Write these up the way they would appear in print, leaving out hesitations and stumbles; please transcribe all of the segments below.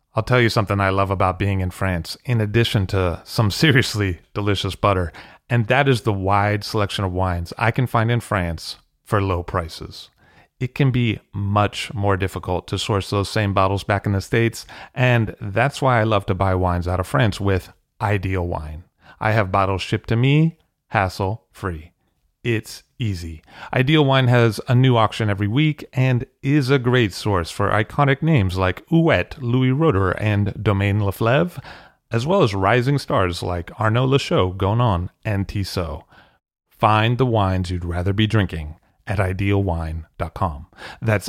I'll tell you something I love about being in France, in addition to some seriously delicious butter, and that is the wide selection of wines I can find in France for low prices. It can be much more difficult to source those same bottles back in the States, and that's why I love to buy wines out of France with Ideal Wine. I have bottles shipped to me, hassle-free. It's easy. Ideal Wine has a new auction every week and is a great source for iconic names like Ouet, Louis Roeder, and Domaine Leflevre, as well as rising stars like Arnaud Lachaud, Gonon, and Tissot. Find the wines you'd rather be drinking at idealwine.com. That's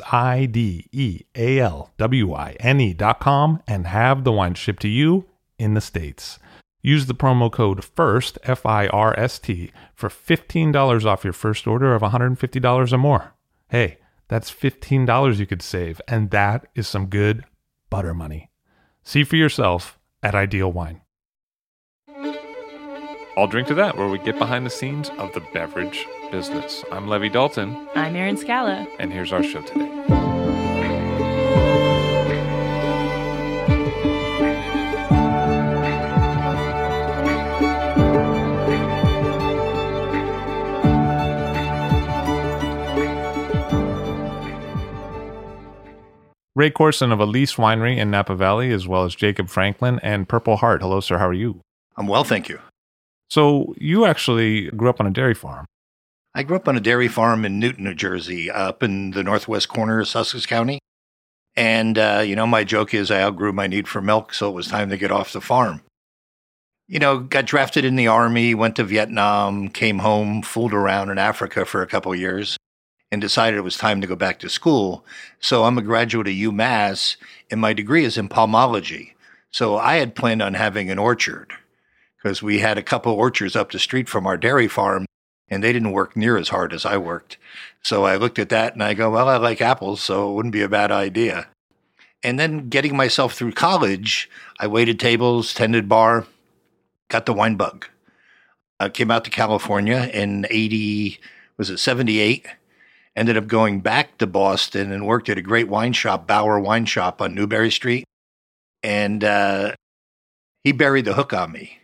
IDEALWINE.com and have the wine shipped to you in the States. Use the promo code FIRST, F-I-R-S-T, for $15 off your first order of $150 or more. Hey, that's $15 you could save, and that is some good butter money. See for yourself at Ideal Wine. I'll drink to that, where we get behind the scenes of the beverage business. I'm Levi Dalton. I'm Erin Scala. And here's our show today. Ray Corson of Elise Winery in Napa Valley, as well as Jacob Franklin and Purple Heart. Hello, sir. How are you? I'm well, thank you. So you actually grew up on a dairy farm. I grew up on a dairy farm in Newton, New Jersey, up in the northwest corner of Sussex County. And, my joke is I outgrew my need for milk, so it was time to get off the farm. Got drafted in the Army, went to Vietnam, came home, fooled around in Africa for a couple of years, and decided it was time to go back to school. So I'm a graduate of UMass, and my degree is in pomology. So I had planned on having an orchard, because we had a couple orchards up the street from our dairy farm, and they didn't work near as hard as I worked. So I looked at that and I go, well, I like apples, so it wouldn't be a bad idea. And then getting myself through college, I waited tables, tended bar, got the wine bug. I came out to California in 78, ended up going back to Boston and worked at a great wine shop, Bauer Wine Shop on Newberry Street. And he buried the hook on me.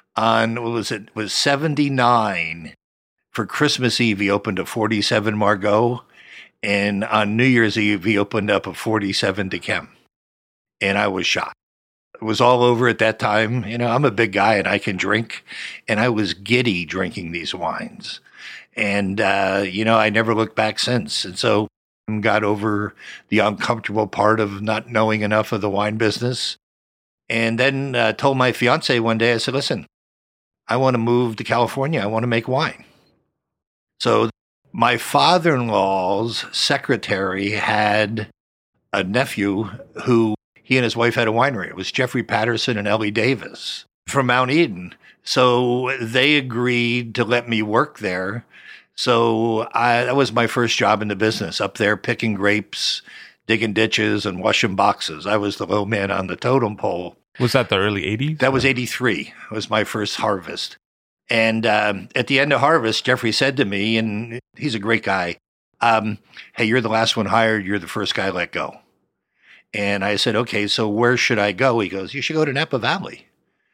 It was 79. For Christmas Eve, he opened a 47 Margaux, and on New Year's Eve, he opened up a 47 Decem, and I was shocked. It was all over at that time. I'm a big guy, and I can drink, and I was giddy drinking these wines, and, I never looked back since, and so got over the uncomfortable part of not knowing enough of the wine business, and then told my fiance one day, I said, listen, I want to move to California. I want to make wine. So my father-in-law's secretary had a nephew who he and his wife had a winery. It was Jeffrey Patterson and Ellie Davis from Mount Eden. So they agreed to let me work there. So that was my first job in the business, up there picking grapes, digging ditches, and washing boxes. I was the low man on the totem pole. Was that the early 80s? That was 83. It was my first harvest. And at the end of harvest, Jeffrey said to me, and he's a great guy, hey, you're the last one hired. You're the first guy let go. And I said, okay, so where should I go? He goes, you should go to Napa Valley.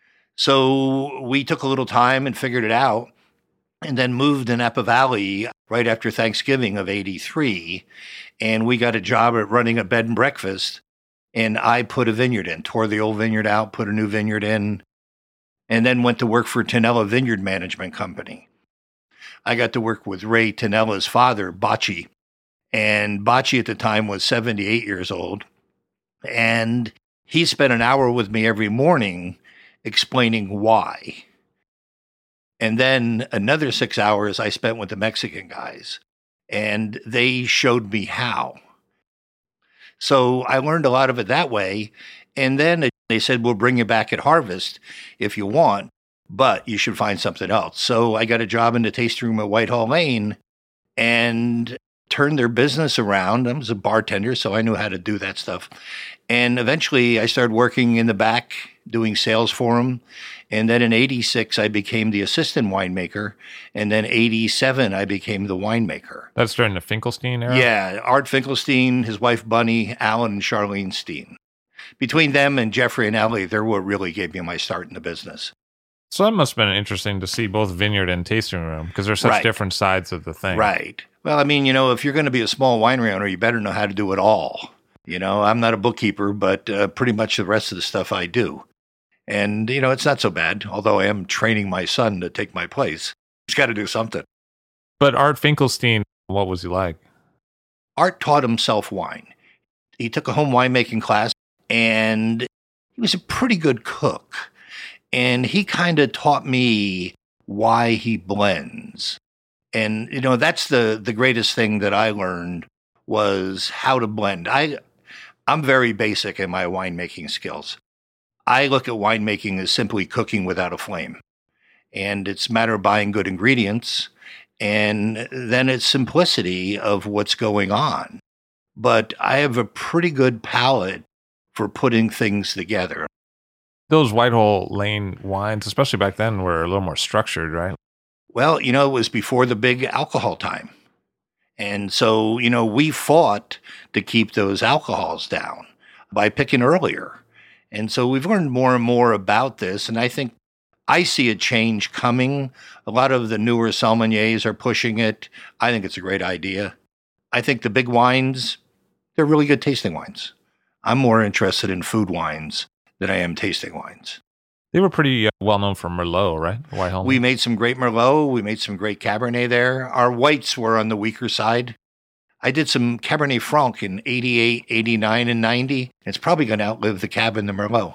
So we took a little time and figured it out, and then moved to Napa Valley right after Thanksgiving of 83. And we got a job at running a bed and breakfast. And I put a vineyard in, tore the old vineyard out, put a new vineyard in, and then went to work for Tanella Vineyard Management Company. I got to work with Ray Tanella's father, Bocci. And Bocci at the time was 78 years old. And he spent an hour with me every morning explaining why. And then another 6 hours I spent with the Mexican guys. And they showed me how. So I learned a lot of it that way. And then they said, we'll bring you back at harvest if you want, but you should find something else. So I got a job in the tasting room at Whitehall Lane and turned their business around. I was a bartender, so I knew how to do that stuff. And eventually I started working in the back, doing sales for them. And then in 86, I became the assistant winemaker. And then 87, I became the winemaker. That's during the Finkelstein era? Yeah, Art Finkelstein, his wife Bunny, Alan, and Charlene Steen. between them and Jeffrey and Ellie, they're what really gave me my start in the business. So that must have been interesting to see both vineyard and tasting room because they're such different sides of the thing. Right. Well, I mean, if you're going to be a small winery owner, you better know how to do it all. I'm not a bookkeeper, but pretty much the rest of the stuff I do. And, it's not so bad, although I am training my son to take my place. He's got to do something. But Art Finkelstein, what was he like? Art taught himself wine. He took a home winemaking class, and he was a pretty good cook. And he kind of taught me why he blends. And, that's the greatest thing that I learned was how to blend. I'm very basic in my winemaking skills. I look at winemaking as simply cooking without a flame. And it's a matter of buying good ingredients. And then it's simplicity of what's going on. But I have a pretty good palate for putting things together. Those Whitehall Lane wines, especially back then, were a little more structured, right? Well, it was before the big alcohol time. And so, we fought to keep those alcohols down by picking earlier. And so we've learned more and more about this. And I think I see a change coming. A lot of the newer sommeliers are pushing it. I think it's a great idea. I think the big wines, they're really good tasting wines. I'm more interested in food wines than I am tasting wines. They were pretty well known for Merlot, right? Whitehall. We made some great Merlot. We made some great Cabernet there. Our whites were on the weaker side. I did some Cabernet Franc in 88, 89, and 90. It's probably going to outlive the Cab and the Merlot.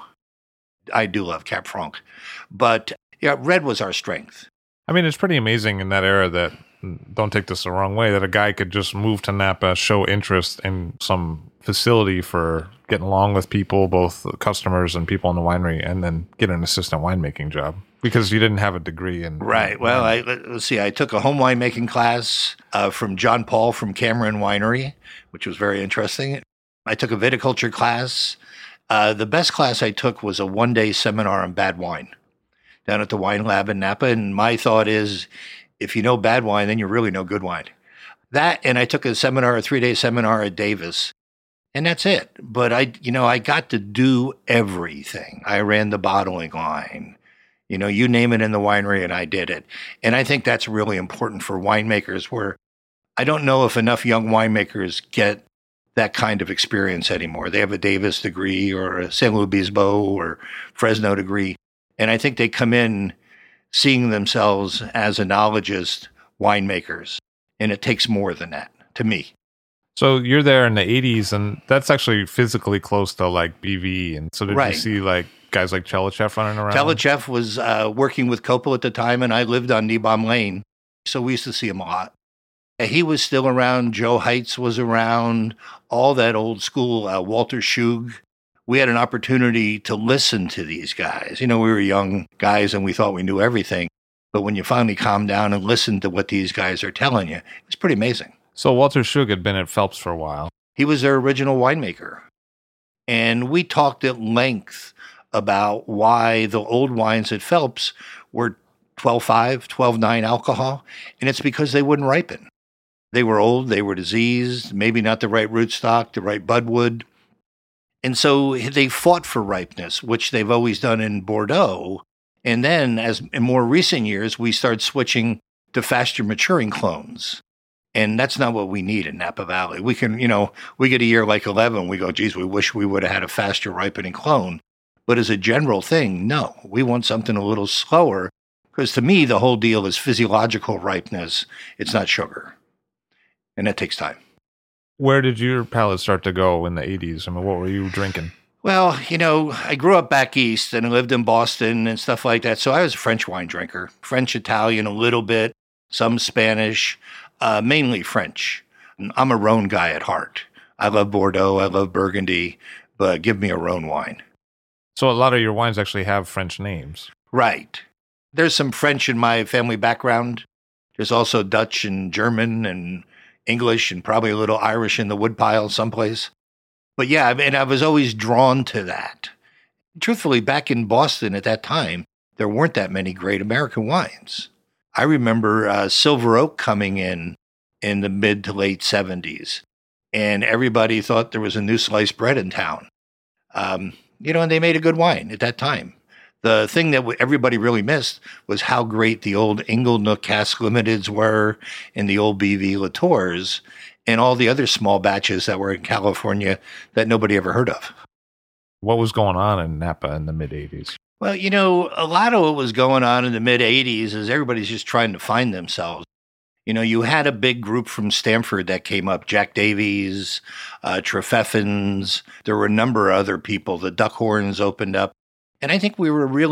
I do love Cab Franc. But yeah, red was our strength. I mean, it's pretty amazing in that era that, don't take this the wrong way, that a guy could just move to Napa, show interest in some facility for getting along with people, both customers and people in the winery, and then get an assistant winemaking job because you didn't have a degree in. Right. Well, let's see. I took a home winemaking class from John Paul from Cameron Winery, which was very interesting. I took a viticulture class. The best class I took was a one-day seminar on bad wine down at the Wine Lab in Napa. And my thought is, if you know bad wine, then you really know good wine. That, and I took a 3-day seminar at Davis. And that's it. But I got to do everything. I ran the bottling line. You name it in the winery and I did it. And I think that's really important for winemakers where I don't know if enough young winemakers get that kind of experience anymore. They have a Davis degree or a San Luis Obispo or Fresno degree. And I think they come in seeing themselves as enologist winemakers. And it takes more than that to me. So you're there in the 80s, and that's actually physically close to like BV. And so did you see like guys like Chelichev running around? Chelichev was working with Copel at the time, and I lived on Niebaum Lane. So we used to see him a lot. He was still around. Joe Heitz was around. All that old school, Walter Schug. We had an opportunity to listen to these guys. We were young guys and we thought we knew everything. But when you finally calm down and listen to what these guys are telling you, it's pretty amazing. So Walter Schug had been at Phelps for a while. He was their original winemaker. And we talked at length about why the old wines at Phelps were 12.5, 12.9 alcohol. And it's because they wouldn't ripen. They were old, they were diseased, maybe not the right rootstock, the right budwood. And so they fought for ripeness, which they've always done in Bordeaux. And then as in more recent years, we started switching to faster maturing clones. And that's not what we need in Napa Valley. We can, we get a year like 11, we go, geez, we wish we would have had a faster ripening clone. But as a general thing, no, we want something a little slower because to me, the whole deal is physiological ripeness. It's not sugar. And that takes time. Where did your palate start to go in the 80s? I mean, what were you drinking? Well, I grew up back east and I lived in Boston and stuff like that. So I was a French wine drinker, French, Italian, a little bit, some Spanish. Mainly French. I'm a Rhone guy at heart. I love Bordeaux. I love Burgundy, but give me a Rhone wine. So a lot of your wines actually have French names. Right. There's some French in my family background. There's also Dutch and German and English and probably a little Irish in the woodpile someplace. But yeah, and I was always drawn to that. Truthfully, back in Boston at that time, there weren't that many great American wines. I remember Silver Oak coming in the mid to late 70s, and everybody thought there was a new sliced bread in town. And they made a good wine at that time. The thing that everybody really missed was how great the old Inglenook Cask Limiteds were, and the old BV Latours, and all the other small batches that were in California that nobody ever heard of. What was going on in Napa in the mid-'80s? Well, a lot of what was going on in the mid-'80s is everybody's just trying to find themselves. You had a big group from Stanford that came up, Jack Davies, Trefeffens. There were a number of other people. The Duckhorns opened up. And I think we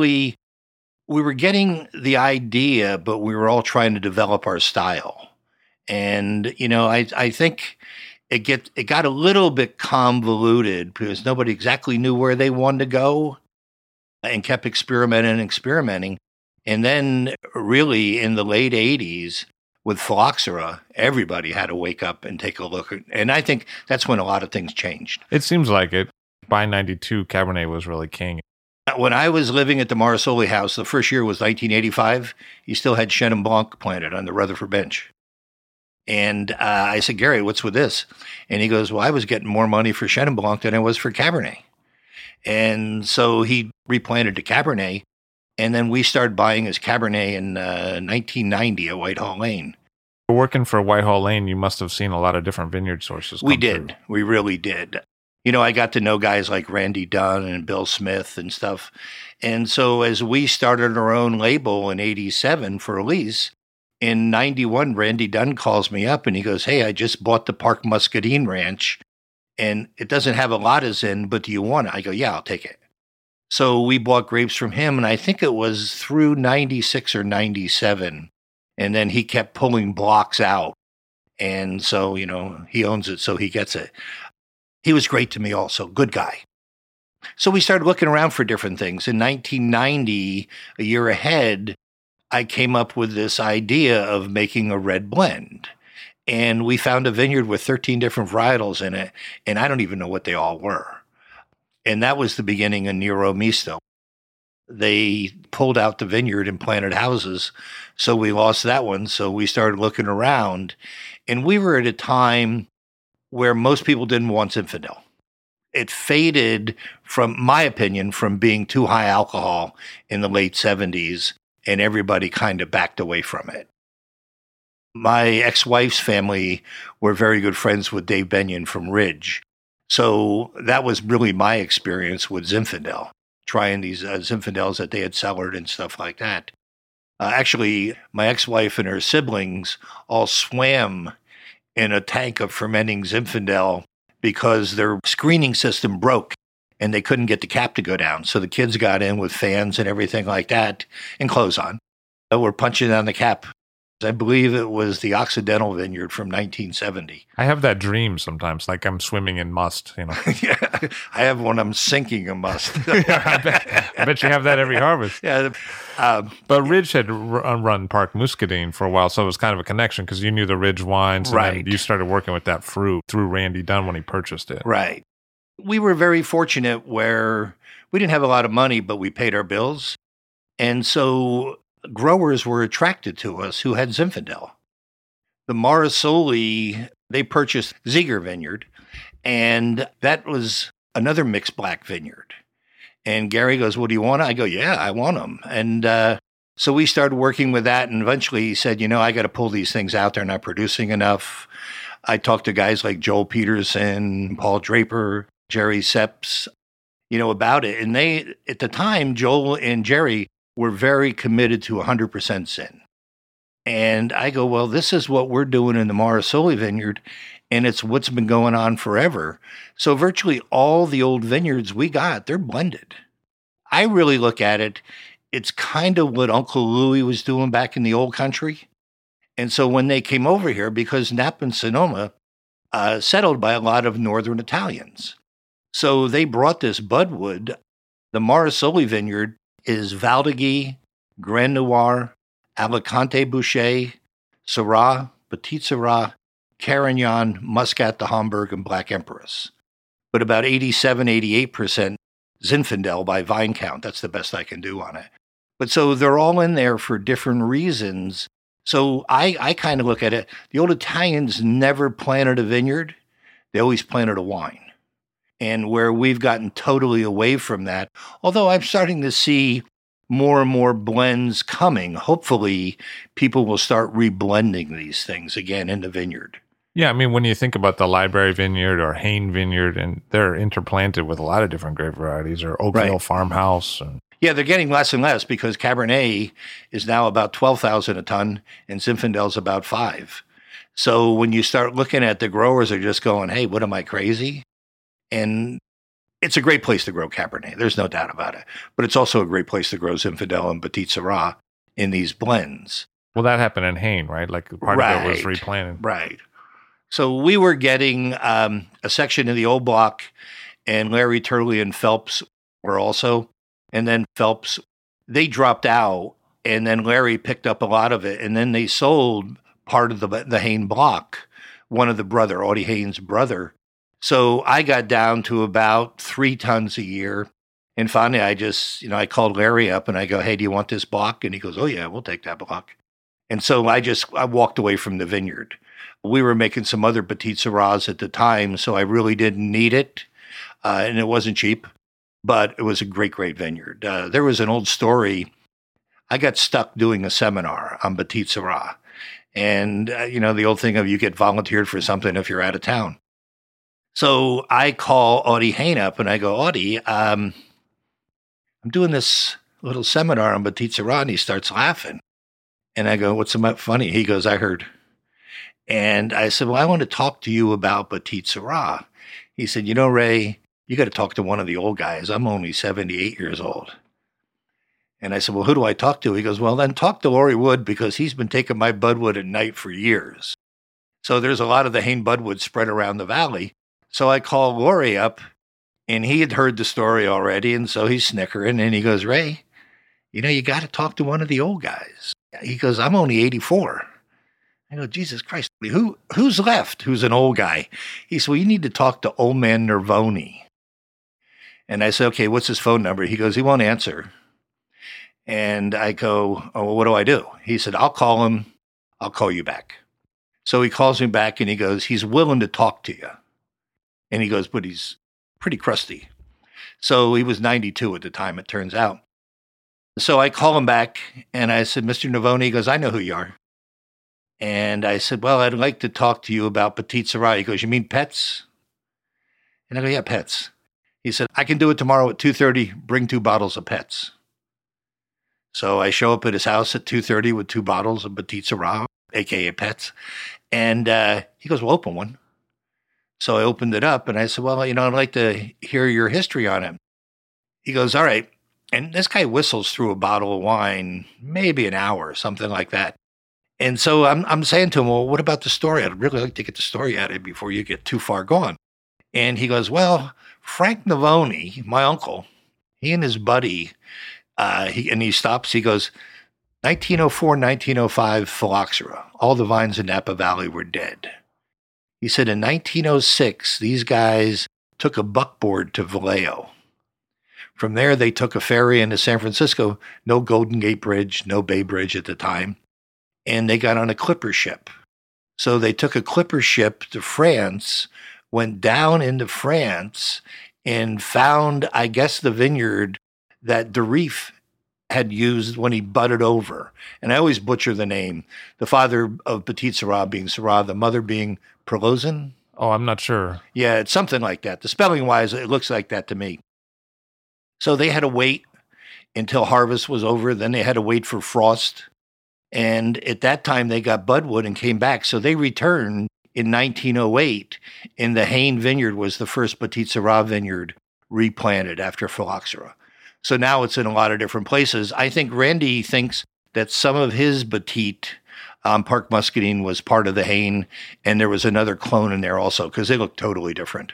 were getting the idea, but we were all trying to develop our style. And, I think it got a little bit convoluted because nobody exactly knew where they wanted to go and kept experimenting. And then really in the late 80s with phylloxera, everybody had to wake up and take a look. And I think that's when a lot of things changed. It seems like it. By 92, Cabernet was really king. When I was living at the Marasoli house, the first year was 1985, he still had Chenin Blanc planted on the Rutherford bench. And I said, Gary, what's with this? And he goes, well, I was getting more money for Chenin Blanc than I was for Cabernet. And so he replanted to Cabernet. And then we started buying his Cabernet in 1990 at Whitehall Lane. Working for Whitehall Lane, you must have seen a lot of different vineyard sources. We did. We really did. I got to know guys like Randy Dunn and Bill Smith and stuff. And so as we started our own label in 87 for Elise, in 91, Randy Dunn calls me up and he goes, hey, I just bought the Park Muscadine Ranch and it doesn't have a lot of Zin, but do you want it? I go, yeah, I'll take it. So we bought grapes from him, and I think it was through 96 or 97. And then he kept pulling blocks out. And so, he owns it, so he gets it. He was great to me also, good guy. So we started looking around for different things. In 1990, a year ahead, I came up with this idea of making a red blend. And we found a vineyard with 13 different varietals in it, and I don't even know what they all were. And that was the beginning of Nero Misto. They pulled out the vineyard and planted houses, so we lost that one. So we started looking around, and we were at a time where most people didn't want Zinfandel. It faded, from my opinion, from being too high alcohol in the late 70s, and everybody kind of backed away from it. My ex-wife's family were very good friends with Dave Benyon from Ridge. So that was really my experience with Zinfandel, trying these Zinfandels that they had cellared and stuff like that. Actually, my ex-wife and her siblings all swam in a tank of fermenting Zinfandel because their screening system broke and they couldn't get the cap to go down. So the kids got in with fans and everything like that and clothes on. We're punching down the cap. I believe it was the Occidental Vineyard from 1970. I have that dream sometimes, like I'm swimming in must, Yeah, I have one. I'm sinking in must. Yeah, I bet you have that every harvest. Yeah. But Ridge had run Park Muscadine for a while, so it was kind of a connection because you knew the Ridge wines. And right. Then you started working with that fruit through Randy Dunn when he purchased it. Right. We were very fortunate where we didn't have a lot of money, but we paid our bills. And so growers were attracted to us who had Zinfandel. The Marasoli, they purchased Ziegler Vineyard, and that was another mixed black vineyard. And Gary goes, well, do you want it? I go, yeah, I want them. And so we started working with that, and eventually he said, I got to pull these things out. They're not producing enough. I talked to guys like Joel Peterson, Paul Draper, Jerry Seps, about it. And they, at the time, Joel and Jerry were very committed to 100% Zin. And I go, well, this is what we're doing in the Marasoli vineyard, and it's what's been going on forever. So virtually all the old vineyards we got, they're blended. I really look at it, it's kind of what Uncle Louis was doing back in the old country. And so when they came over here, because Napa and Sonoma settled by a lot of northern Italians. So they brought this budwood. The Marasoli vineyard is Valdegui, Grand Noir, Alicante Boucher, Syrah, Petit Syrah, Carignan, Muscat de Hamburg, and Black Empress. But about 87-88% Zinfandel by vine count. That's the best I can do on it. But so they're all in there for different reasons. So I kind of look at it. The old Italians never planted a vineyard. They always planted a wine. and where we've gotten totally away from that. Although I'm starting to see more and more blends coming. Hopefully, people will start reblending these things again in the vineyard. Yeah, I mean, when you think about the Library Vineyard or Hain Vineyard, and they're interplanted with a lot of different grape varieties, or Oakville Farmhouse. And yeah, they're getting less and less because Cabernet is now about 12,000 a ton and Zinfandel's about 5. So when you start looking at the growers are just going, hey, what am I, crazy? And it's a great place to grow Cabernet. There's no doubt about it. But it's also a great place to grow Zinfandel and Petit Syrah in these blends. Well, that happened in Hain, right? Like part of it was replanted. Right. So we were getting a section of the old block, and Larry Turley and Phelps were also. And then Phelps, they dropped out, and then Larry picked up a lot of it. And then they sold part of the Hain block, one of the brother, Audie Hain's brother. So I got down to about 3 tons a year. And finally, I called Larry up and I go, hey, do you want this block? And he goes, oh, yeah, we'll take that block. And so I walked away from the vineyard. We were making some other Petit Syrahs at the time, so I really didn't need it. And it wasn't cheap, but it was a great, great vineyard. There was an old story. I got stuck doing a seminar on Petit Syrah. And, the old thing of you get volunteered for something if you're out of town. So I call Audie Hain up and I go, Audie, I'm doing this little seminar on Petit Syrah, and he starts laughing. And I go, what's so funny? He goes, I heard. And I said, well, I want to talk to you about Petit Syrah. He said, Ray, you got to talk to one of the old guys. I'm only 78 years old. And I said, well, who do I talk to? He goes, well, then talk to Laurie Wood because he's been taking my budwood at night for years. So there's a lot of the Hain budwood spread around the valley. So I called Laurie up, and he had heard the story already, and so he's snickering, and he goes, Ray, you got to talk to one of the old guys. He goes, I'm only 84. I go, Jesus Christ, who's left? Who's an old guy? He said, well, you need to talk to old man Nervoni. And I said, okay, what's his phone number? He goes, he won't answer. And I go, oh, well, what do I do? He said, I'll call him. I'll call you back. So he calls me back and he goes, he's willing to talk to you. And he goes, but he's pretty crusty. So he was 92 at the time, it turns out. So I call him back and I said, Mr. Nervoni, he goes, I know who you are. And I said, well, I'd like to talk to you about Petit Syrah. He goes, you mean pets? And I go, yeah, pets. He said, I can do it tomorrow at 2:30. Bring 2 bottles of pets. So I show up at his house at 2:30 with 2 bottles of Petit Syrah, a.k.a. pets. And he goes, well, open one. So I opened it up and I said, well, I'd like to hear your history on it. He goes, all right. And this guy whistles through a bottle of wine, maybe an hour, something like that. And so I'm saying to him, well, what about the story? I'd really like to get the story out of it before you get too far gone. And he goes, well, Frank Nervoni, my uncle, he and his buddy, he stops, he goes, 1904, 1905, phylloxera. All the vines in Napa Valley were dead. He said in 1906, these guys took a buckboard to Vallejo. From there, they took a ferry into San Francisco. No Golden Gate Bridge, no Bay Bridge at the time. And they got on a clipper ship. So they took a clipper ship to France, went down into France, and found, I guess, the vineyard that Derif had used when he budded over. And I always butcher the name. The father of Petit Syrah being Syrah, the mother being Perlosin. Oh, I'm not sure. Yeah, it's something like that. The spelling-wise, it looks like that to me. So they had to wait until harvest was over. Then they had to wait for frost. And at that time, they got budwood and came back. So they returned in 1908, and the Hain Vineyard was the first Petit Syrah vineyard replanted after phylloxera. So now it's in a lot of different places. I think Randy thinks that some of his Petit Park Muscadine was part of the Hain, and there was another clone in there also because they look totally different.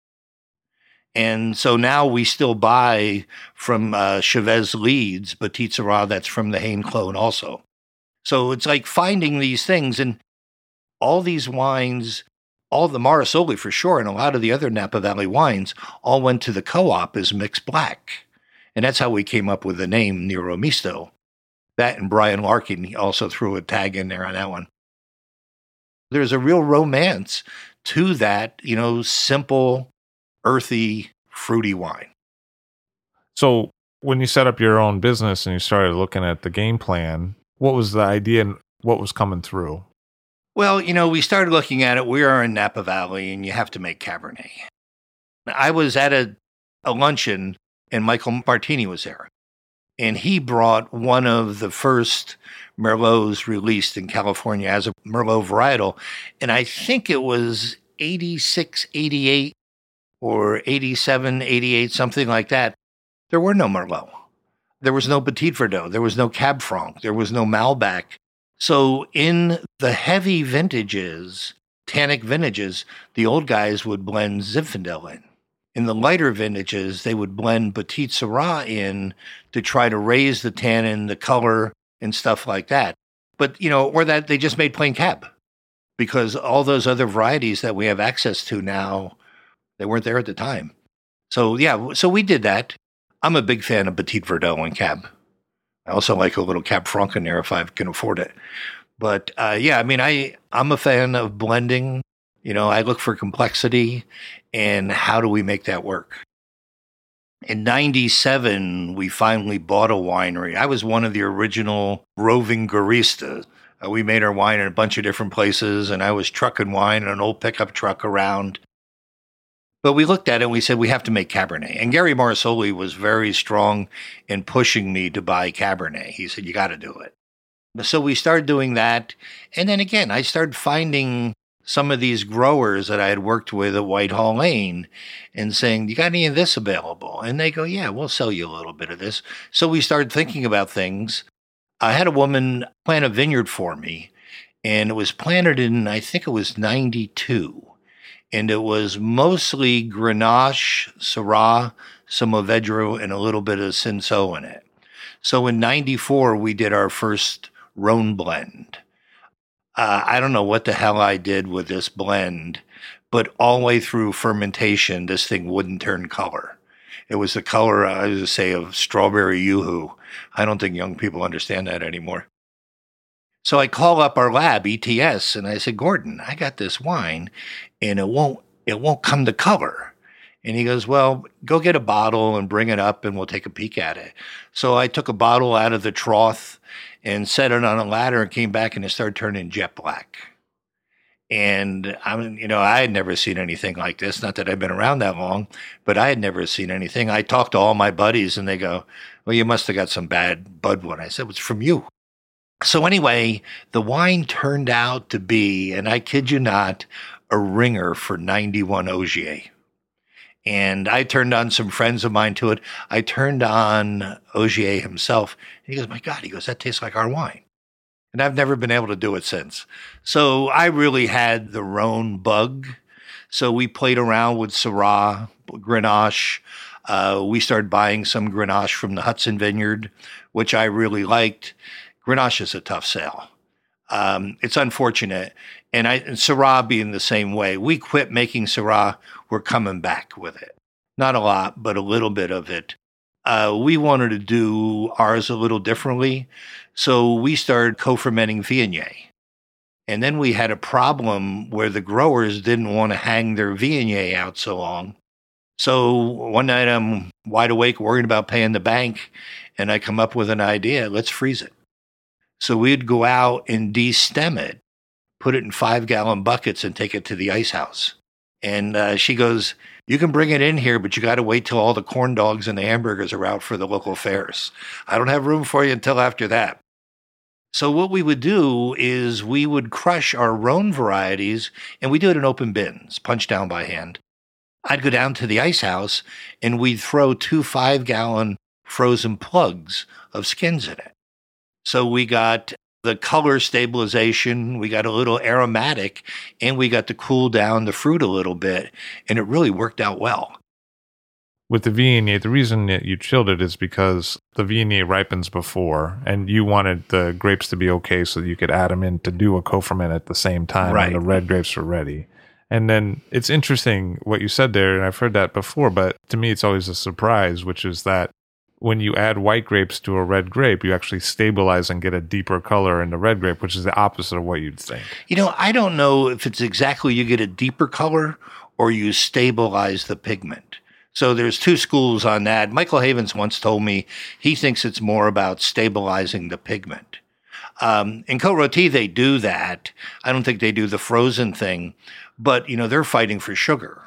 And so now we still buy from Chavez Leeds Petit Syrah that's from the Hain clone also. So it's like finding these things, and all these wines, all the Marisoli for sure, and a lot of the other Napa Valley wines all went to the co-op as mixed black. And that's how we came up with the name Nero Misto. That and Brian Larkin, he also threw a tag in there on that one. There's a real romance to that, simple earthy, fruity wine. So when you set up your own business and you started looking at the game plan, what was the idea and what was coming through? Well, we started looking at it. We are in Napa Valley, and you have to make Cabernet. I was at a luncheon, and Michael Martini was there. And he brought one of the first Merlots released in California as a Merlot varietal. And I think it was 86, 88 or 87, 88, something like that. There were no Merlot. There was no Petit Verdot. There was no Cab Franc. There was no Malbec. So in the heavy vintages, tannic vintages, the old guys would blend Zinfandel in. In the lighter vintages, they would blend Petit Syrah in to try to raise the tannin, the color, and stuff like that. But, or that they just made plain Cab, because all those other varieties that we have access to now, they weren't there at the time. So, so we did that. I'm a big fan of Petit Verdot and Cab. I also like a little Cab Franc in there if I can afford it. But, I'm a fan of blending. I look for complexity and how do we make that work? In 97, we finally bought a winery. I was one of the original roving guaristas. We made our wine in a bunch of different places, and I was trucking wine in an old pickup truck around. But we looked at it and we said, we have to make Cabernet. And Gary Morisoli was very strong in pushing me to buy Cabernet. He said, you got to do it. So we started doing that. And then again, I started finding some of these growers that I had worked with at Whitehall Lane and saying, you got any of this available? And they go, yeah, we'll sell you a little bit of this. So we started thinking about things. I had a woman plant a vineyard for me, and it was planted in, I think it was 92. And it was mostly Grenache, Syrah, some Mourvedre, and a little bit of Cinsault in it. So in 94, we did our first Rhone blend. I don't know what the hell I did with this blend, but all the way through fermentation, this thing wouldn't turn color. It was the color, I was going to say, of strawberry yoo-hoo. I don't think young people understand that anymore. So I call up our lab, ETS, and I said, Gordon, I got this wine, and it won't come to color. And he goes, well, go get a bottle and bring it up, and we'll take a peek at it. So I took a bottle out of the trough and set it on a ladder and came back, and it started turning jet black. And I had never seen anything like this. Not that I've been around that long, but I had never seen anything. I talked to all my buddies, and they go, well, you must have got some bad bud one. I said, it's from you. So anyway, the wine turned out to be, and I kid you not, a ringer for 91 Ogier. And I turned on some friends of mine to it. I turned on Ogier himself. He goes, my God, that tastes like our wine. And I've never been able to do it since. So I really had the Rhone bug. So we played around with Syrah, Grenache. We started buying some Grenache from the Hudson Vineyard, which I really liked. Grenache is a tough sale. It's unfortunate. And Syrah being the same way. We quit making Syrah. We're coming back with it. Not a lot, but a little bit of it. We wanted to do ours a little differently. So we started co-fermenting Viognier. And then we had a problem where the growers didn't want to hang their Viognier out so long. So one night I'm wide awake worrying about paying the bank, and I come up with an idea. Let's freeze it. So we'd go out and de-stem it, put it in 5-gallon buckets and take it to the ice house. And she goes, you can bring it in here, but you got to wait till all the corn dogs and the hamburgers are out for the local fairs. I don't have room for you until after that. So what we would do is we would crush our Rhone varieties, and we do it in open bins, punched down by hand. I'd go down to the ice house, and we'd throw 2 5-gallon frozen plugs of skins in it. So we got the color stabilization, we got a little aromatic, and we got to cool down the fruit a little bit, and it really worked out well. With the Viognier, the reason that you chilled it is because the Viognier ripens before, and you wanted the grapes to be okay so that you could add them in to do a co-ferment at the same time when the red grapes are ready. And then it's interesting what you said there, and I've heard that before, but to me it's always a surprise, which is that when you add white grapes to a red grape, you actually stabilize and get a deeper color in the red grape, which is the opposite of what you'd think. I don't know if it's exactly you get a deeper color or you stabilize the pigment. So there's two schools on that. Michael Havens once told me he thinks it's more about stabilizing the pigment. In Côte Rôtie, they do that. I don't think they do the frozen thing, but they're fighting for sugar.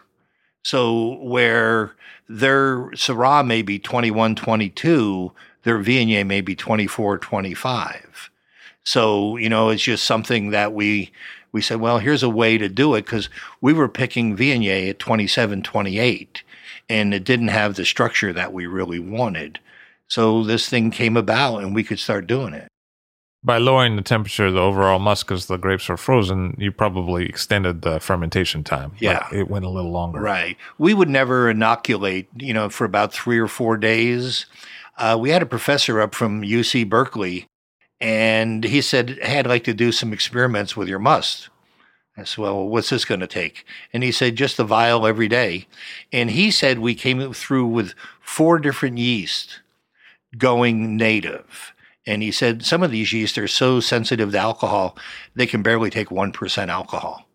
So where their Syrah may be 21, 22, their Viognier may be 24, 25. So, it's just something that we said, well, here's a way to do it, because we were picking Viognier at 27, 28, and it didn't have the structure that we really wanted. So this thing came about and we could start doing it. By lowering the temperature of the overall must, because the grapes are frozen, you probably extended the fermentation time. Yeah. Like it went a little longer. Right. We would never inoculate, for about 3 or 4 days. We had a professor up from UC Berkeley, and he said, hey, I'd like to do some experiments with your must. I said, well, what's this going to take? And he said, just the vial every day. And he said we came through with 4 different yeast going native. And he said some of these yeast are so sensitive to alcohol, they can barely take 1% alcohol.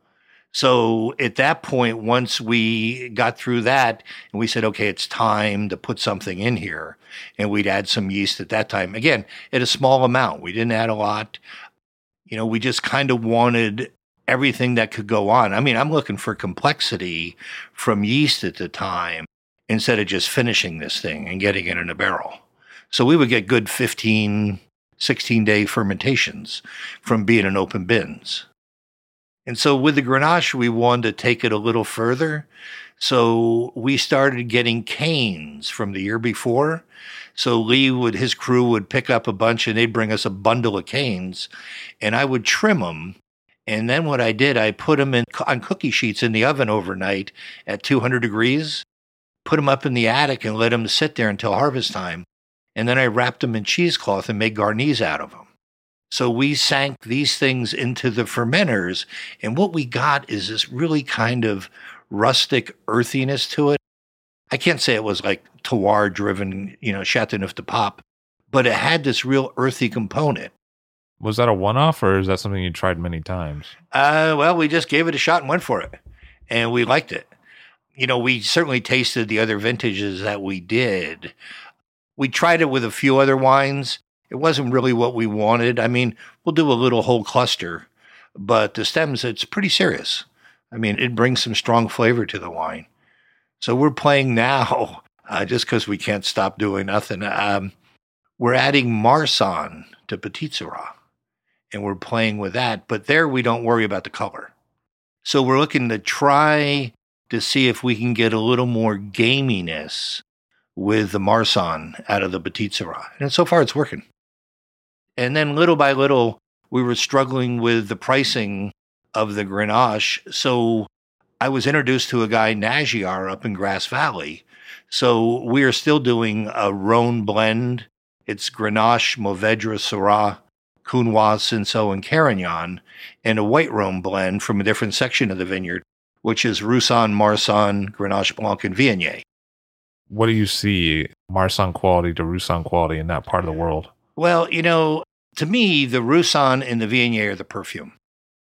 So at that point, once we got through that, and we said, okay, it's time to put something in here, and we'd add some yeast at that time. Again, at a small amount. We didn't add a lot. We just kind of wanted everything that could go on. I mean, I'm looking for complexity from yeast at the time instead of just finishing this thing and getting it in a barrel. So we would get good 15, 16-day fermentations from being in open bins. And so with the Grenache, we wanted to take it a little further. So we started getting canes from the year before. So his crew would pick up a bunch and they'd bring us a bundle of canes, and I would trim them. And then what I did, I put them on cookie sheets in the oven overnight at 200 degrees, put them up in the attic and let them sit there until harvest time. And then I wrapped them in cheesecloth and made garnis out of them. So we sank these things into the fermenters, and what we got is this really kind of rustic earthiness to it. I can't say it was like terroir-driven, Chateauneuf du Pape, but it had this real earthy component. Was that a one-off, or is that something you tried many times? Well, we just gave it a shot and went for it, and we liked it. We certainly tasted the other vintages that we did. We tried it with a few other wines. It wasn't really what we wanted. I mean, we'll do a little whole cluster, but the stems, it's pretty serious. I mean, it brings some strong flavor to the wine. So we're playing now, just because we can't stop doing nothing. We're adding Marsanne to Petite Sirah, and we're playing with that. But there we don't worry about the color. So we're looking to try to see if we can get a little more gaminess with the Marsanne out of the Petite Sirah. And so far it's working. And then little by little, we were struggling with the pricing of the Grenache. So I was introduced to a guy, Nagyar, up in Grass Valley. So we are still doing a Rhône blend. It's Grenache, Mourvèdre, Syrah, Counoise, Cinsault, and Carignan, and a white Rhône blend from a different section of the vineyard, which is Roussanne, Marsanne, Grenache Blanc, and Viognier. What do you see Marsanne quality to Roussanne quality in that part of the world? Well, to me, the Roussanne and the Viognier are the perfume.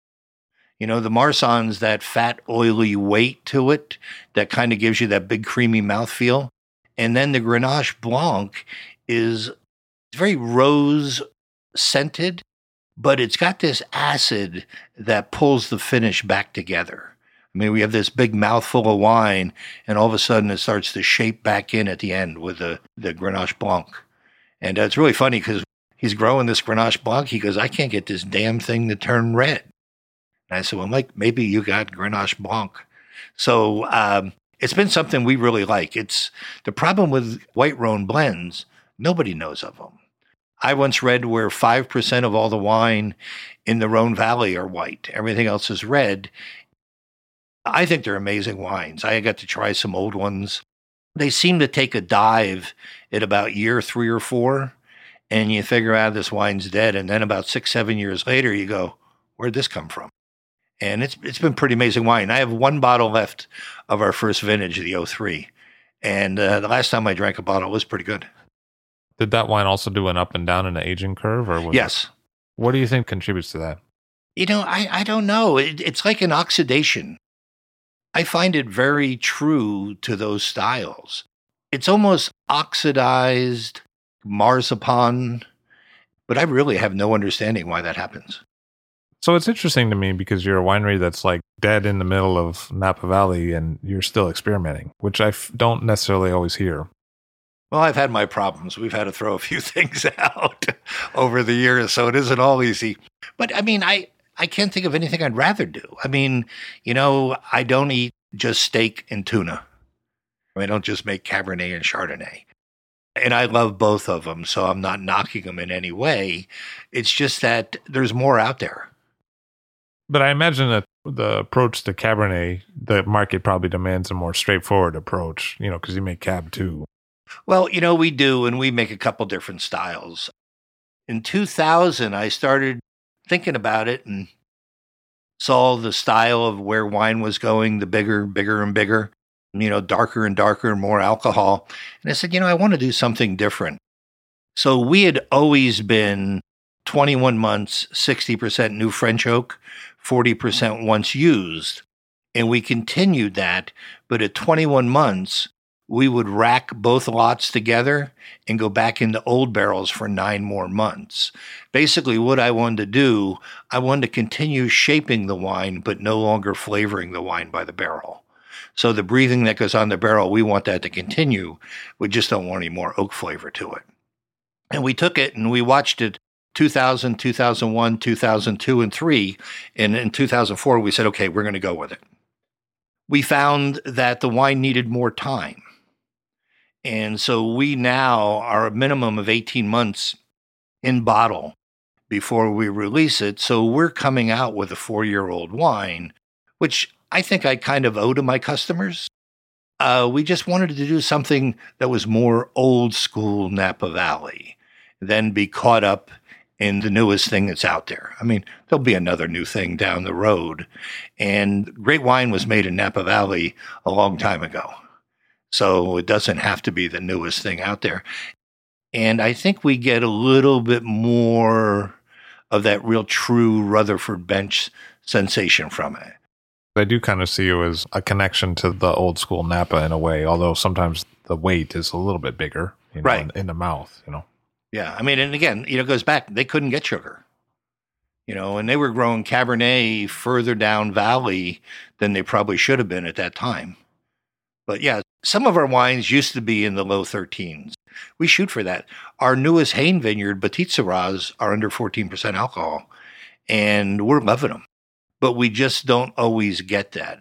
The Marsanne's that fat, oily weight to it that kind of gives you that big, creamy mouthfeel. And then the Grenache Blanc is very rose-scented, but it's got this acid that pulls the finish back together. I mean, we have this big mouthful of wine, and all of a sudden it starts to shape back in at the end with the Grenache Blanc. And it's really funny because he's growing this Grenache Blanc. He goes, I can't get this damn thing to turn red. And I said, well, Mike, maybe you got Grenache Blanc. So it's been something we really like. It's the problem with white Rhône blends, nobody knows of them. I once read where 5% of all the wine in the Rhône Valley are white. Everything else is red. I think they're amazing wines. I got to try some old ones. They seem to take a dive at about year 3 or 4, and you figure out this wine's dead. And then about 6, 7 years later, you go, where'd this come from? And it's been pretty amazing wine. I have 1 bottle left of our first vintage, the 03. And the last time I drank a bottle, it was pretty good. Did that wine also do an up and down in the aging curve? Or yes. What do you think contributes to that? I don't know. It's like an oxidation. I find it very true to those styles. It's almost oxidized marzipan, but I really have no understanding why that happens. So it's interesting to me because you're a winery that's like dead in the middle of Napa Valley and you're still experimenting, which I don't necessarily always hear. Well, I've had my problems. We've had to throw a few things out over the years, so it isn't all easy. But I mean, I can't think of anything I'd rather do. I mean, I don't eat just steak and tuna. I don't just make Cabernet and Chardonnay. And I love both of them, so I'm not knocking them in any way. It's just that there's more out there. But I imagine that the approach to Cabernet, the market probably demands a more straightforward approach, because you make Cab too. Well, we do, and we make a couple different styles. In 2000, I started thinking about it and saw the style of where wine was going, the bigger and bigger, darker and darker, more alcohol. And I said, I want to do something different. So we had always been 21 months, 60% new French oak, 40% once used. And we continued that. But at 21 months, we would rack both lots together and go back into old barrels for 9 more months. Basically, what I wanted to do, I wanted to continue shaping the wine, but no longer flavoring the wine by the barrel. So the breathing that goes on the barrel, we want that to continue. We just don't want any more oak flavor to it. And we took it and we watched it 2000, 2001, 2002, and 3. And in 2004, we said, okay, we're going to go with it. We found that the wine needed more time. And so we now are a minimum of 18 months in bottle before we release it. So we're coming out with a 4-year-old wine, which I think I kind of owe to my customers. We just wanted to do something that was more old school Napa Valley than be caught up in the newest thing that's out there. I mean, there'll be another new thing down the road. And great wine was made in Napa Valley a long time ago. So it doesn't have to be the newest thing out there. And I think we get a little bit more of that real true Rutherford Bench sensation from it. I do kind of see you as a connection to the old school Napa in a way, although sometimes the weight is a little bit bigger right. in the mouth, Yeah. I mean, and again, it goes back, they couldn't get sugar, and they were growing Cabernet further down valley than they probably should have been at that time. But yeah, some of our wines used to be in the low 13s. We shoot for that. Our newest Hain vineyard, Petite Sirahs, are under 14% alcohol, and we're loving them. But we just don't always get that.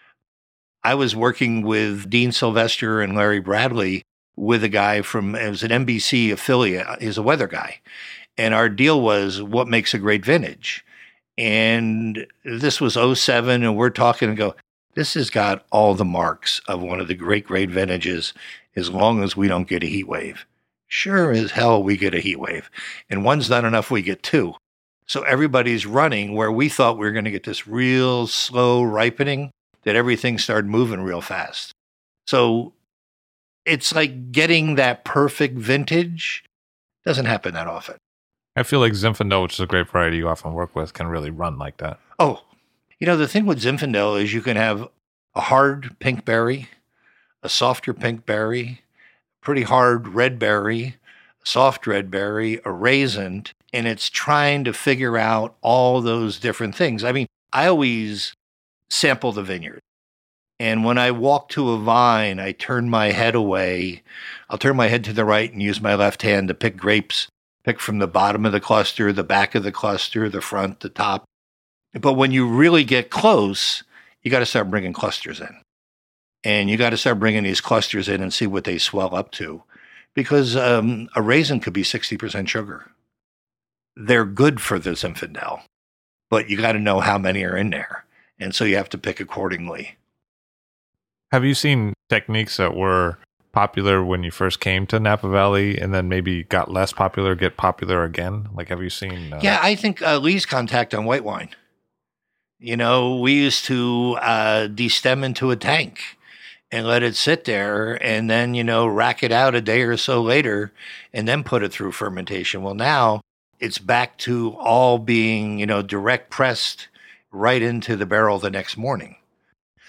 I was working with Dean Sylvester and Larry Bradley with a guy it was an NBC affiliate. He's a weather guy. And our deal was what makes a great vintage. And this was 07, and we're talking and go, this has got all the marks of one of the great vintages as long as we don't get a heat wave. Sure as hell we get a heat wave. And one's not enough, we get 2. So everybody's running where we thought we were going to get this real slow ripening, that everything started moving real fast. So it's like getting that perfect vintage doesn't happen that often. I feel like Zinfandel, which is a great variety you often work with, can really run like that. Oh, the thing with Zinfandel is you can have a hard pink berry, a softer pink berry, pretty hard red berry, soft red berry, a raisin, and it's trying to figure out all those different things. I mean, I always sample the vineyard. And when I walk to a vine, I turn my head away. I'll turn my head to the right and use my left hand to pick grapes, pick from the bottom of the cluster, the back of the cluster, the front, the top. But when you really get close, you got to start bringing clusters in. And you got to start bringing these clusters in and see what they swell up to. Because a raisin could be 60% sugar. They're good for the Zinfandel, but you got to know how many are in there. And so you have to pick accordingly. Have you seen techniques that were popular when you first came to Napa Valley and then maybe got less popular, get popular again? Like, have you seen? Yeah, I think Lee's contact on white wine. We used to destem into a tank and let it sit there and then, rack it out a day or so later and then put it through fermentation. Well, now it's back to all being, direct pressed right into the barrel the next morning.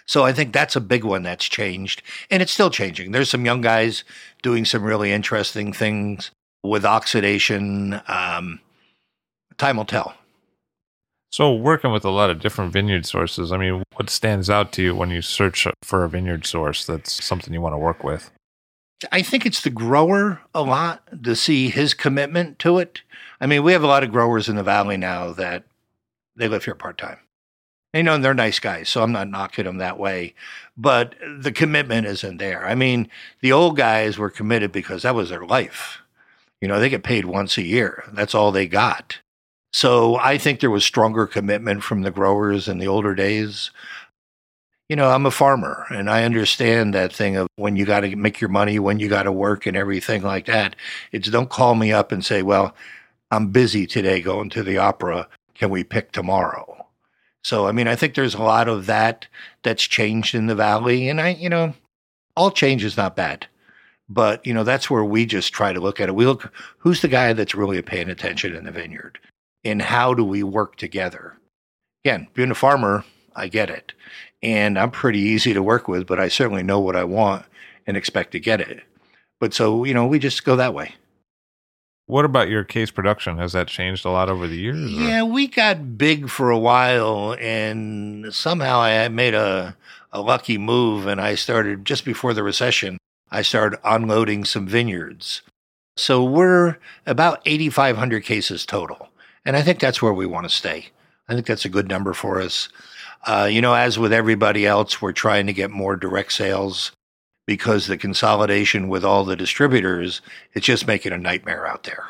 So I think that's a big one that's changed, and it's still changing. There's some young guys doing some really interesting things with oxidation. Time will tell. So working with a lot of different vineyard sources, I mean, what stands out to you when you search for a vineyard source that's something you want to work with? I think it's the grower a lot to see his commitment to it. I mean, we have a lot of growers in the valley now that they live here part-time. And they're nice guys, so I'm not knocking them that way. But the commitment isn't there. I mean, the old guys were committed because that was their life. They get paid once a year. That's all they got. So I think there was stronger commitment from the growers in the older days. I'm a farmer, and I understand that thing of when you got to make your money, when you got to work and everything like that. It's don't call me up and say, well, I'm busy today going to the opera. Can we pick tomorrow? So, I mean, I think there's a lot of that that's changed in the valley. And all change is not bad. But, that's where we just try to look at it. We look, who's the guy that's really paying attention in the vineyard? And how do we work together? Again, being a farmer, I get it. And I'm pretty easy to work with, but I certainly know what I want and expect to get it. But so, we just go that way. What about your case production? Has that changed a lot over the years? Yeah, we got big for a while, and somehow I made a lucky move, and I started, just before the recession, I started unloading some vineyards. So we're about 8,500 cases total, and I think that's where we want to stay. I think that's a good number for us. As with everybody else, we're trying to get more direct sales because the consolidation with all the distributors, it's just making a nightmare out there.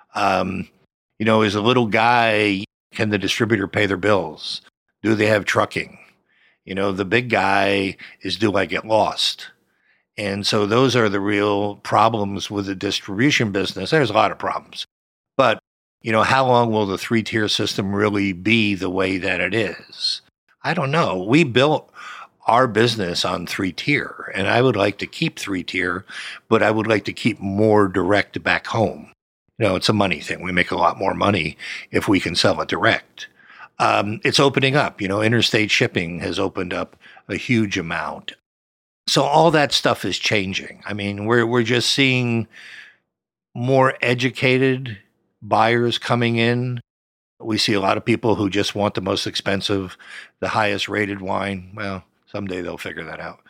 As a little guy, can the distributor pay their bills? Do they have trucking? The big guy is, do I get lost? And so those are the real problems with the distribution business. There's a lot of problems. But, how long will the 3-tier system really be the way that it is? I don't know. We built our business on 3-tier, and I would like to keep 3-tier, but I would like to keep more direct back home. It's a money thing. We make a lot more money if we can sell it direct. It's opening up. Interstate shipping has opened up a huge amount. So all that stuff is changing. I mean, we're just seeing more educated buyers coming in. We see a lot of people who just want the most expensive, the highest rated wine. Well, someday they'll figure that out.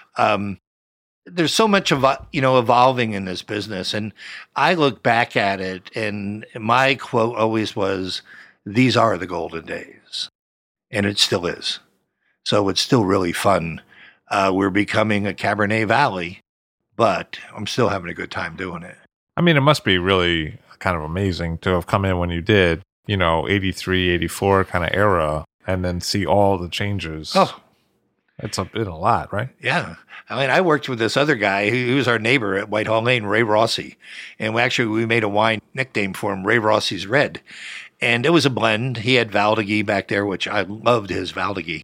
There's so much of evolving in this business, and I look back at it, and my quote always was, "These are the golden days," and it still is. So it's still really fun. We're becoming a Cabernet Valley, but I'm still having a good time doing it. I mean, it must be really kind of amazing to have come in when you did. 83, 84 kind of era, and then see all the changes. Oh, it's been a lot, right? Yeah. I mean, I worked with this other guy who was our neighbor at Whitehall Lane, Ray Rossi. And we made a wine nickname for him, Ray Rossi's Red. And it was a blend. He had Valdegui back there, which I loved his Valdegui.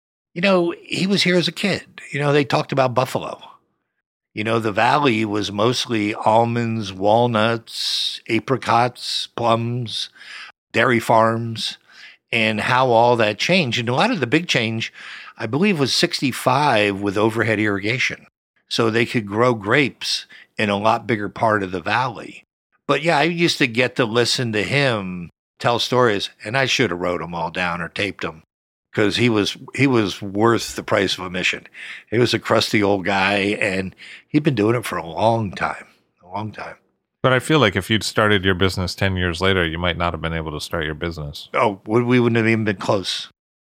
He was here as a kid. They talked about Buffalo. The valley was mostly almonds, walnuts, apricots, plums, dairy farms, and how all that changed. And a lot of the big change, I believe, was 65 with overhead irrigation. So they could grow grapes in a lot bigger part of the valley. But yeah, I used to get to listen to him tell stories, and I should have wrote them all down or taped them because he was worth the price of admission. He was a crusty old guy, and he'd been doing it for a long time. But I feel like if you'd started your business 10 years later, you might not have been able to start your business. Oh, we wouldn't have even been close.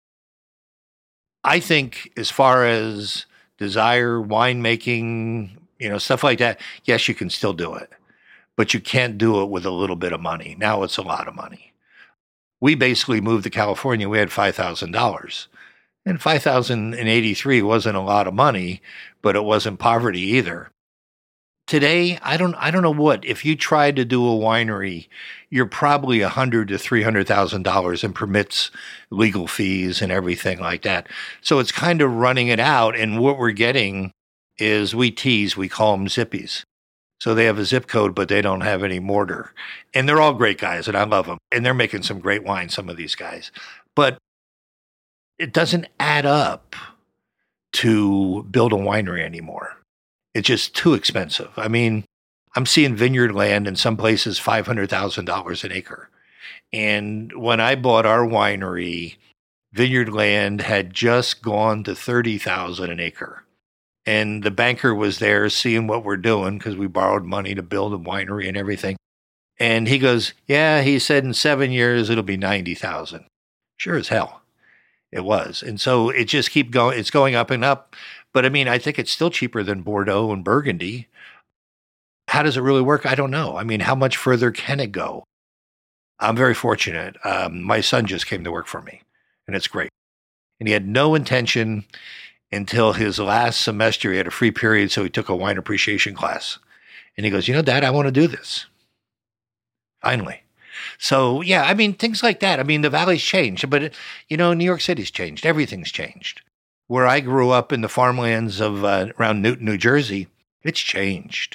I think as far as desire, winemaking, stuff like that, yes, you can still do it. But you can't do it with a little bit of money. Now it's a lot of money. We basically moved to California. We had $5,000. And $5,083 wasn't a lot of money, but it wasn't poverty either. Today, I don't know what. If you tried to do a winery, you're probably $100,000 to $300,000 in permits, legal fees, and everything like that. So it's kind of running it out. And what we're getting is we call them zippies. So they have a zip code, but they don't have any mortar. And they're all great guys, and I love them. And they're making some great wine, some of these guys. But it doesn't add up to build a winery anymore. It's just too expensive. I mean, I'm seeing vineyard land in some places $500,000 an acre. And when I bought our winery, vineyard land had just gone to $30,000 an acre. And the banker was there seeing what we're doing because we borrowed money to build a winery and everything. And he goes, yeah, he said in 7 years, it'll be 90,000. Sure as hell. It was. And so it just keep going. It's going up and up. But I mean, I think it's still cheaper than Bordeaux and Burgundy. How does it really work? I don't know. I mean, how much further can it go? I'm very fortunate. My son just came to work for me, and it's great. And he had no intention until his last semester. He had a free period, so he took a wine appreciation class. And he goes, Dad, I want to do this. Finally. So, yeah, I mean, things like that. I mean, the valley's changed, but, New York City's changed. Everything's changed. Where I grew up in the farmlands of around Newton, New Jersey, it's changed.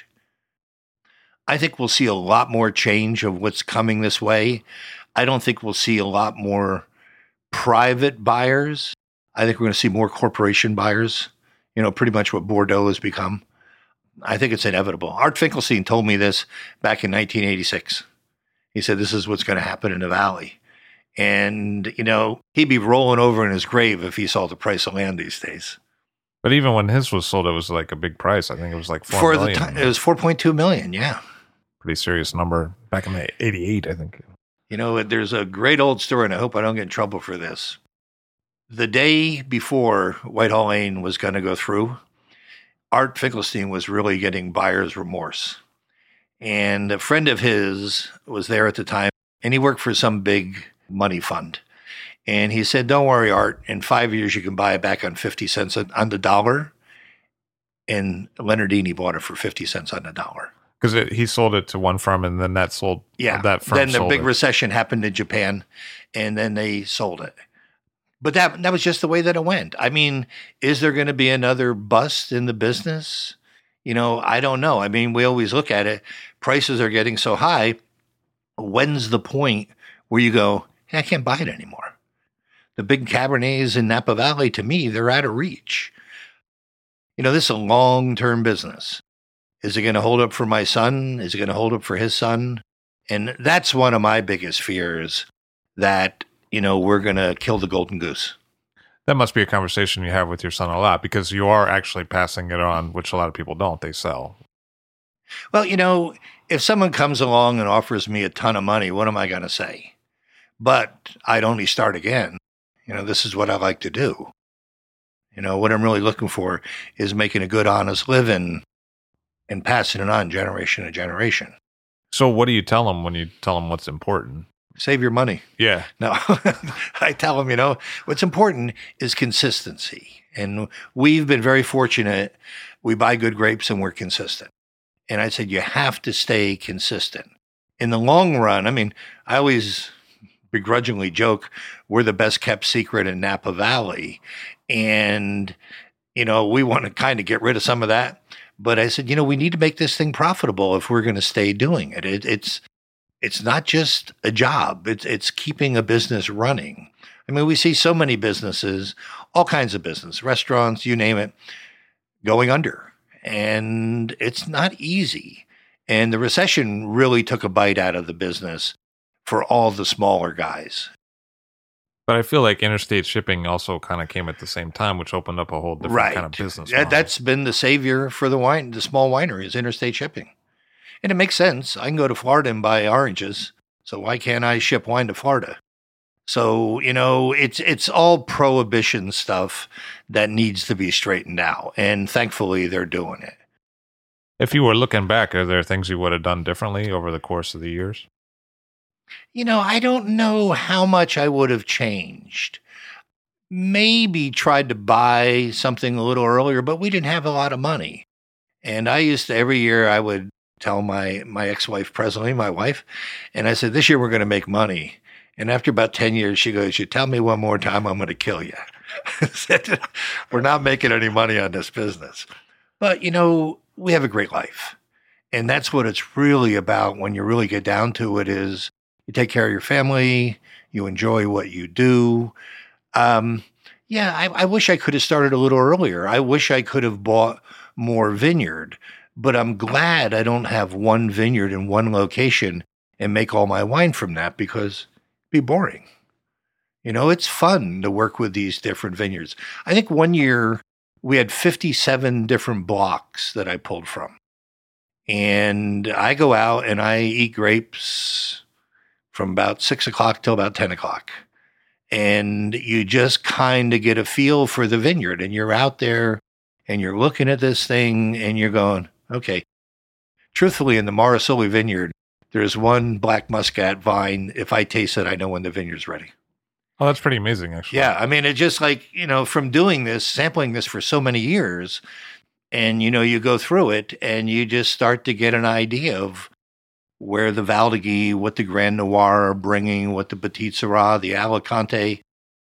I think we'll see a lot more change of what's coming this way. I don't think we'll see a lot more private buyers. I think we're going to see more corporation buyers, pretty much what Bordeaux has become. I think it's inevitable. Art Finkelstein told me this back in 1986. He said, this is what's going to happen in the valley. And, he'd be rolling over in his grave if he saw the price of land these days. But even when his was sold, it was like a big price. I think it was like $4 million. The time, it was $4.2 million, yeah. Pretty serious number back in the 88, I think. There's a great old story, and I hope I don't get in trouble for this. The day before Whitehall Lane was going to go through, Art Finkelstein was really getting buyer's remorse. And a friend of his was there at the time, and he worked for some big money fund. And he said, don't worry, Art, in 5 years you can buy it back on 50 cents on the dollar. And Leonardini bought it for 50 cents on the dollar. Because he sold it to one firm, and then that sold. Yeah. That firm then the sold big it. recession happened in Japan, and then they sold it. But that was just the way that it went. I mean, is there going to be another bust in the business? I don't know. I mean, we always look at it. Prices are getting so high. When's the point where you go, hey, I can't buy it anymore? The big Cabernets in Napa Valley, to me, they're out of reach. This is a long-term business. Is it going to hold up for my son? Is it going to hold up for his son? And that's one of my biggest fears, that, we're going to kill the golden goose. That must be a conversation you have with your son a lot, because you are actually passing it on, which a lot of people don't. They sell. Well, if someone comes along and offers me a ton of money, what am I going to say? But I'd only start again. This is what I like to do. What I'm really looking for is making a good, honest living and passing it on generation to generation. So what do you tell them when you tell them what's important? Save your money. Yeah. No, I tell them, what's important is consistency. And we've been very fortunate. We buy good grapes and we're consistent. And I said, you have to stay consistent. In the long run, I mean, I always begrudgingly joke, we're the best kept secret in Napa Valley. And, we want to kind of get rid of some of that. But I said, we need to make this thing profitable if we're going to stay doing it. It's not just a job. It's keeping a business running. I mean, we see so many businesses, all kinds of business, restaurants, you name it, going under. And it's not easy. And the recession really took a bite out of the business for all the smaller guys. But I feel like interstate shipping also kind of came at the same time, which opened up a whole different kind of business model. That's been the savior for the small wineries, interstate shipping. And it makes sense. I can go to Florida and buy oranges, so why can't I ship wine to Florida? So, it's all prohibition stuff that needs to be straightened out, and thankfully they're doing it. If you were looking back, are there things you would have done differently over the course of the years? I don't know how much I would have changed. Maybe tried to buy something a little earlier, but we didn't have a lot of money. And I used to, every year I would tell my ex-wife, presently my wife, and I said, this year we're going to make money. And after about 10 years, she goes, you tell me one more time, I'm going to kill you. I said, we're not making any money on this business. But, we have a great life. And that's what it's really about when you really get down to it, is you take care of your family, you enjoy what you do. Yeah, I wish I could have started a little earlier. I wish I could have bought more vineyard, but I'm glad I don't have one vineyard in one location and make all my wine from that because it'd be boring. It's fun to work with these different vineyards. I think one year we had 57 different blocks that I pulled from. And I go out and I eat grapes from about 6 o'clock till about 10 o'clock. And you just kind of get a feel for the vineyard, and you're out there and you're looking at this thing and you're going, okay. Truthfully, in the Morrisoli vineyard, there's one black muscat vine. If I taste it, I know when the vineyard's ready. Oh, that's pretty amazing, actually. Yeah. I mean, it's just like, from doing this, sampling this for so many years, and, you go through it and you just start to get an idea of where the Valdegui, what the Grand Noir are bringing, what the Petit Syrah, the Alicante.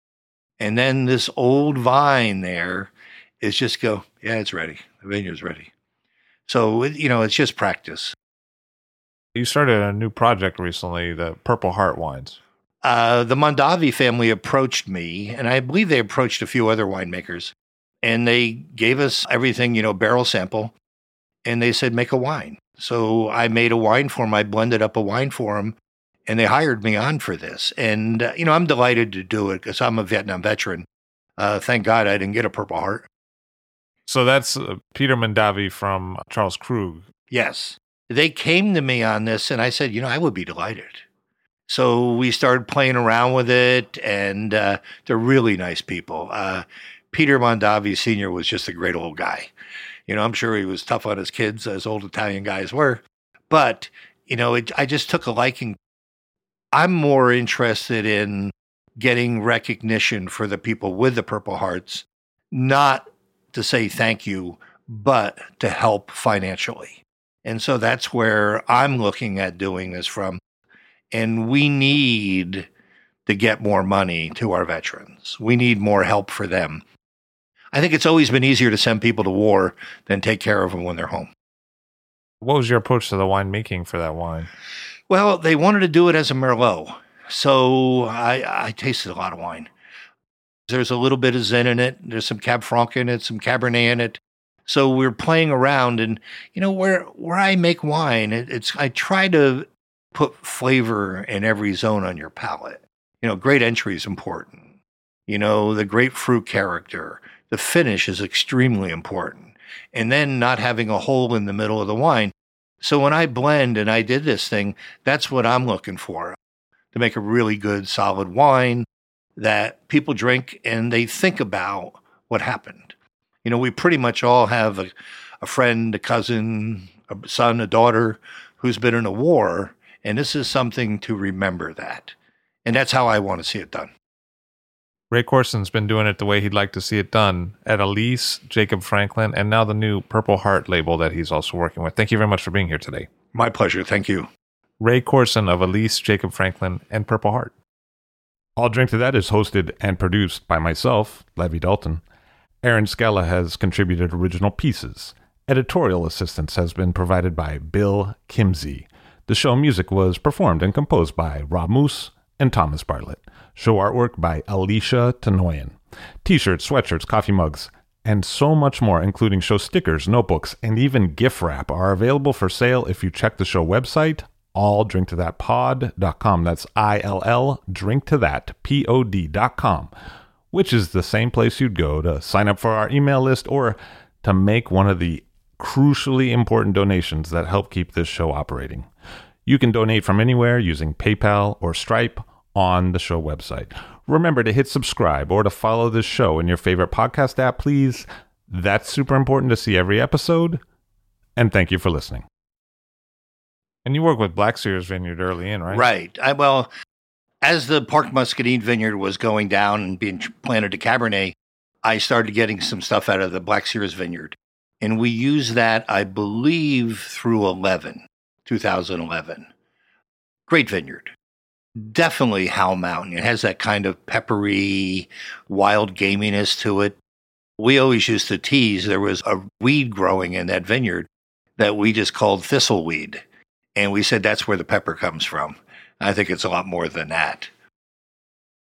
And then this old vine there is just go, yeah, it's ready. The vineyard's ready. So, it's just practice. You started a new project recently, the Purple Heart wines. The Mondavi family approached me, and I believe they approached a few other winemakers, and they gave us everything, barrel sample, and they said, make a wine. So I made a wine for them. I blended up a wine for them, and they hired me on for this. And, I'm delighted to do it because I'm a Vietnam veteran. Thank God I didn't get a Purple Heart. So that's Peter Mondavi from Charles Krug. Yes. They came to me on this, and I said, I would be delighted. So we started playing around with it, and they're really nice people. Peter Mondavi Sr. was just a great old guy. I'm sure he was tough on his kids, as old Italian guys were. But, I just took a liking. I'm more interested in getting recognition for the people with the Purple Hearts, not to say thank you, but to help financially. And so that's where I'm looking at doing this from. And we need to get more money to our veterans. We need more help for them. I think it's always been easier to send people to war than take care of them when they're home. What was your approach to the winemaking for that wine? Well, they wanted to do it as a Merlot. So I tasted a lot of wine. There's a little bit of Zin in it. There's some Cab Franc in it, some Cabernet in it. So we're playing around, and where I make wine, I try to put flavor in every zone on your palate. Great entry is important. The grapefruit character, the finish is extremely important. And then not having a hole in the middle of the wine. So when I blend and I did this thing, that's what I'm looking for, to make a really good, solid wine that people drink and they think about what happened. We pretty much all have a friend, a cousin, a son, a daughter who's been in a war. And this is something to remember that. And that's how I want to see it done. Ray Corson's been doing it the way he'd like to see it done at Elise, Jacob Franklin, and now the new Purple Heart label that he's also working with. Thank you very much for being here today. My pleasure. Thank you. Ray Corson of Elise, Jacob Franklin, and Purple Heart. I'll Drink to That is hosted and produced by myself, Levi Dalton. Aaron Scala has contributed original pieces. Editorial assistance has been provided by Bill Kimsey. The show music was performed and composed by Rob Moose and Thomas Bartlett. Show artwork by Alicia Tenoyan. T-shirts, sweatshirts, coffee mugs, and so much more, including show stickers, notebooks, and even gift wrap are available for sale if you check the show website, alldrinktothatpod.com. That's ILL, drinktothatpod.com, which is the same place you'd go to sign up for our email list or to make one of the crucially important donations that help keep this show operating. You can donate from anywhere using PayPal or Stripe on the show website. Remember to hit subscribe or to follow this show in your favorite podcast app, please. That's super important to see every episode. And thank you for listening. And you worked with Black Sears Vineyard early in, right? Right. Well, as the Parc Muscadine vineyard was going down and being planted to Cabernet, I started getting some stuff out of the Black Sears Vineyard. And we used that, I believe, through 2011. Great vineyard. Definitely Howell Mountain. It has that kind of peppery, wild gaminess to it. We always used to tease there was a weed growing in that vineyard that we just called thistleweed. And we said that's where the pepper comes from. I think it's a lot more than that.